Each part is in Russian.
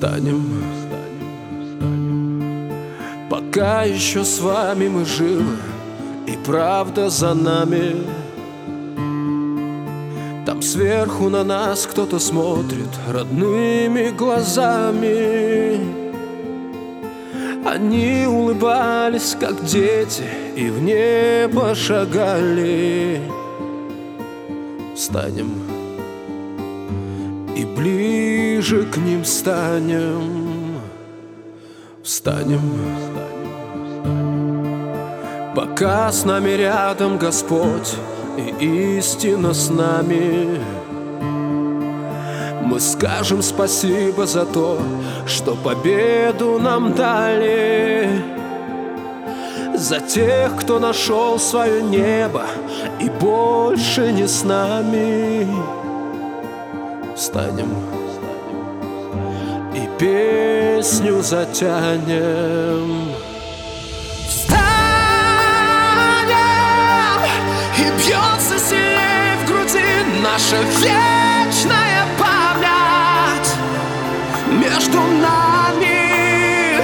Встанем, пока еще с вами мы живы, и правда за нами. Там сверху на нас кто-то смотрит родными глазами. Они улыбались, как дети, и в небо шагали. Встанем и ближе к ним станем. Встанем, пока с нами рядом Господь и истина с нами. Мы скажем спасибо за то, что победу нам дали, за тех, кто нашел свое небо и больше не с нами. Встанем и песню затянем. Встанем, и бьется сильнее в груди наша вечная память между нами.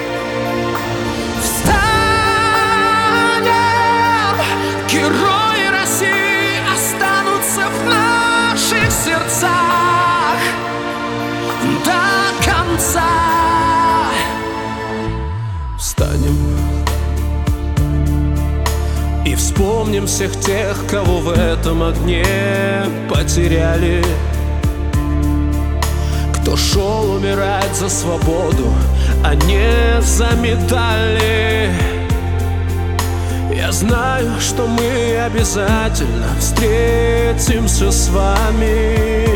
Встанем, герои России останутся в наших сердцах до конца. Встанем и вспомним всех тех, кого в этом огне потеряли, кто шел умирать за свободу, а не за медали. Я знаю, что мы обязательно встретимся с вами.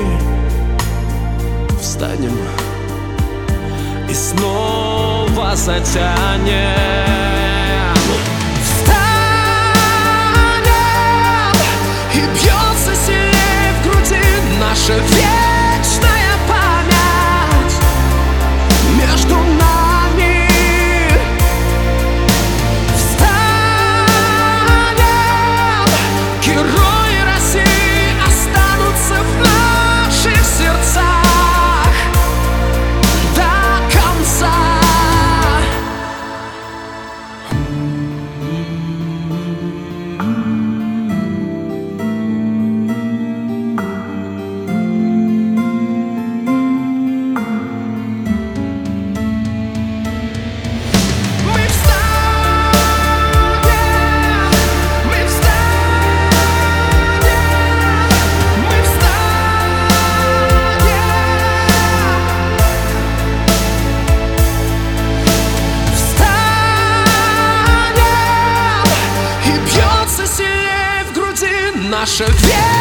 Встанем и снова затянем. Наша вечная память между нами. Встанем, герои России останутся в наших сердцах до конца. Наша вера.